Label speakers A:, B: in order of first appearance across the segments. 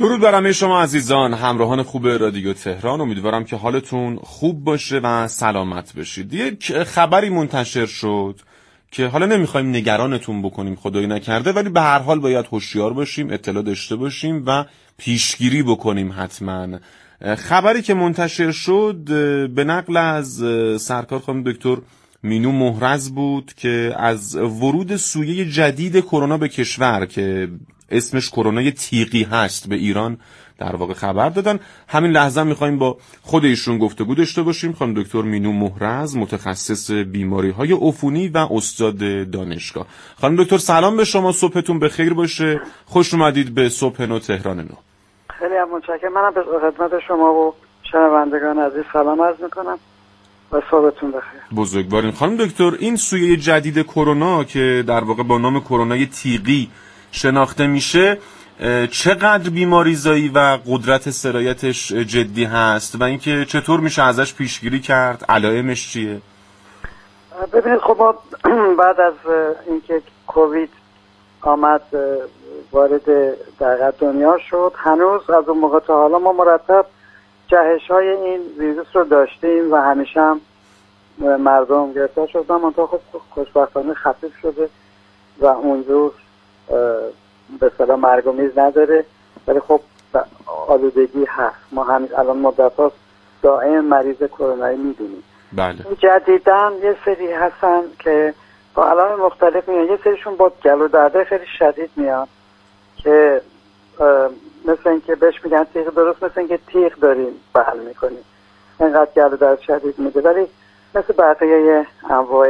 A: درود بر همه شما عزیزان، همراهان خوب رادیو تهران. امیدوارم که حالتون خوب باشه و سلامت باشید. یک خبری منتشر شد که حالا نمیخوایم نگرانتون بکنیم، خدایی نکرده، ولی به هر حال باید هوشیار باشیم، اطلاع داشته باشیم و پیشگیری بکنیم حتما. خبری که منتشر شد به نقل از سرکار خانم دکتر مینو مهرز بود که از ورود سویه جدید کرونا به کشور که اسمش کرونای تیغی هست به ایران در واقع خبر دادن. همین لحظه میخوایم با خود ایشون گفتگو داشته باشیم. خانم دکتر مینو مهرز، متخصص بیماری‌های عفونی و استاد دانشگاه. خانم دکتر سلام به شما، صبحتون بخیر باشه. خوش اومدید به صبح نو تهران نو.
B: خیلی متشکرم. منم به خدمت شما و شنوندگان عزیز سلام عرض میکنم و صبحتون بخیر.
A: بزرگوارین. خانم دکتر، این سویه جدید کرونا که در واقع با نام کرونای تیغی شناخته میشه، چقدر بیماریزایی و قدرت سرایتش جدی هست و اینکه چطور میشه ازش پیشگیری کرد؟ علائمش چیه؟
B: ببینید، خب ما بعد از اینکه کووید آمد وارد در دنیا شد، هنوز از اون موقع تا حالا ما مرتب جهش‌های این ویروس رو داشتیم و همیشه هم مردم گرفتار شدن، منتها خب خوشبختانه خفیف شده و اونجور به اصطلاح مرگ‌آمیز نداره، ولی خب آلودگی هست. ما همین الان مدت‌هاست دائم مریض کرونایی می‌بینیم.
A: بله.
B: جدیداً یه سری هستن که با علائم مختلف میان. یه سریشون با گلو درد خیلی شدید میان که مثل اینکه بهش میگن تیغ، درست مثل اینکه تیغ داریم بغل میکنیم، اینقدر گلو درد شدید میده. ولی مثل بقیه انواع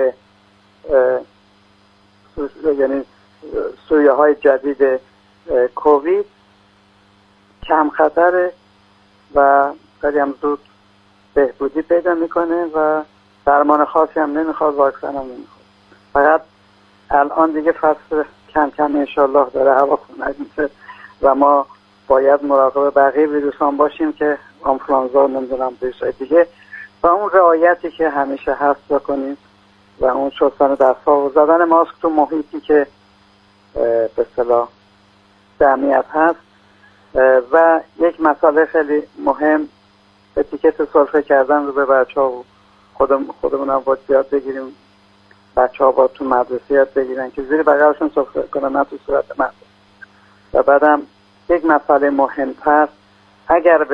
B: یعنی سویه های جدید کووید کم خطره و خیلی هم زود بهبودی پیدا میکنه و درمان خاصی هم نمیخواد، واکسن هم نمیخواد. فقط الان دیگه فصل کم کم انشالله داره هوا خنک میشه و ما باید مراقب بقیه ویروس هم باشیم که آنفلانزا نمیدونم ویروسای دیگه و اون رعایتی که همیشه هست بکنیم و اون شستن دست‌ها و زدن ماسک تو محیطی که به اصطلاح جمعیت هست. و یک مسئله خیلی مهم، اتیکت سرفه کردن رو به بچه‌ها و خودمون هم باید یاد بگیریم. بچه‌ها باید تو مدرسه یاد بگیرن که زیر بغلشون سرفه کنن، نه تو صورت مدرسه. و بعدم یک مسئله مهمتر، اگر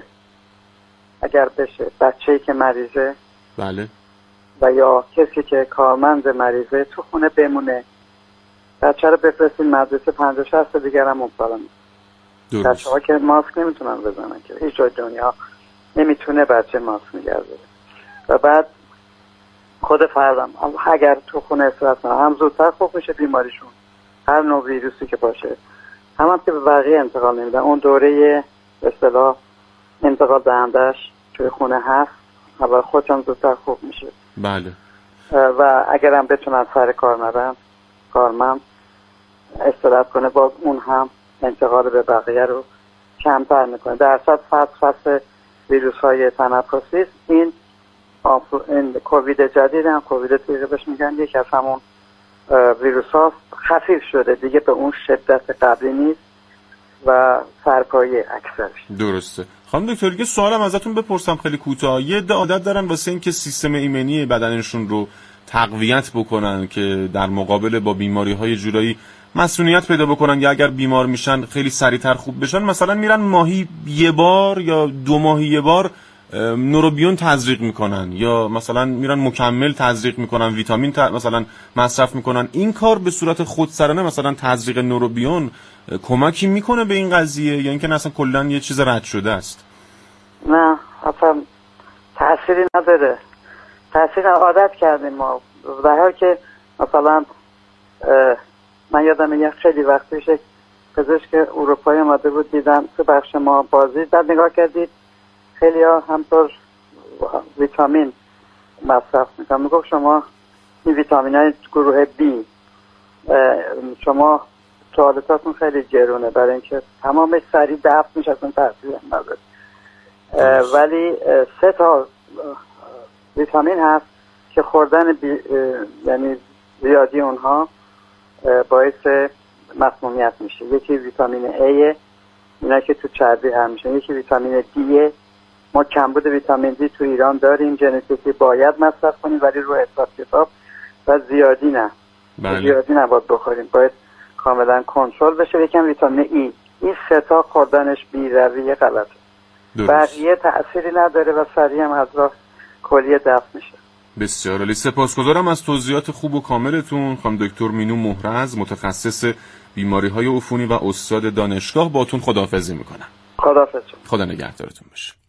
B: بشه بچه‌ای که مریضه،
A: بله،
B: و یا کسی که کارمند مریضه تو خونه بمونه. بچه رو بفرستین مدرسه، 50-60 دیگر هم مبتلا میشه. بچه‌ها که ماسک نمیتونن بزنن که هیچ جای دنیا نمیتونه بچه ماسک نگذاره. و بعد خود فردم اگر تو خونه استراحت کنه، هم زودتر خوب میشه بیماریشون، هر نوع ویروسی که باشه، هم که به بقیه انتقال نمیدن. اون دوره به اصطلاح انتقال دهندش توی خونه هست، اول خودشون زودتر خوب میشه.
A: بله.
B: و اگر هم بتونن سر کار نرن، کارمند استراحت کنه، باز اون هم انتقال به بقیه رو کمتر میکنه. در فصل ویروس های تنفسی این کووید جدید هم کووید تیغی بهش میگن، یکی از همون ویروس ها خفیف شده دیگه، به اون شدت قبلی نیست و سرپایی اکثرش.
A: درسته. خانم دکتر، یه سوالم ازتون بپرسم خیلی کوتاه. یه عده عادت دارن واسه اینکه سیستم ایمنی بدنشون رو تقویت بکنن که در مقابل با بیماری‌های جورایی مسئولیت پیدا بکنن یا اگر بیمار میشن خیلی سریعتر خوب بشن، مثلا میرن ماهی یه بار یا 2 ماه یه بار نوروبیون تزریق میکنن یا مثلا میرن مکمل تزریق میکنن، ویتامین مثلا مصرف میکنن. این کار به صورت خودسرانه مثلا تزریق نوروبیون کمکی میکنه به این قضیه یا اینکه اصلا کلا یه چیز رد شده است؟
B: نه، اصلا تأثیری نداره. تأثیر عادت کردیم ما، در حالی که مثلا من یادم یه خیلی وقت پیش پزشک اروپایی اومده بود، دیدم تو بخش ما بازی بعد نگاه کردید خیلی ها همطور ویتامین مصرف میکنم، میگفت شما این ویتامین های گروه بی شما توالتاتون خیلی گرونه برای اینکه تمامش سریع دفع میشه، اصلا تأثیر نداره. ولی 3 تا ویتامین هست که خوردن یعنی زیادی اونها باعث مسمومیت میشه. یکی ویتامین A اینا که تو چربی هم میشن. یکی ویتامین دی، ما کمبود ویتامین دی تو ایران داریم، ژنتیکی باید مصرف کنیم ولی رو حساب کتاب و زیادی نه. زیادی نباید بخوریم، باید کاملا کنترل بشه. یکم ویتامین ای، این سه تا خوردنش بی رویه غلطه. بقیه تأثیری نداره و سریع هم از راه کلیه دفع میشه.
A: بسیار عالی، سپاسگزارم از توضیحات خوب و کاملتون. خانم دکتر مینو مهرز، متخصص بیماری‌های عفونی و استاد دانشگاه، باتون خداحافظی میکنم.
B: خداحافظ.
A: خدا نگهدارتون باشه.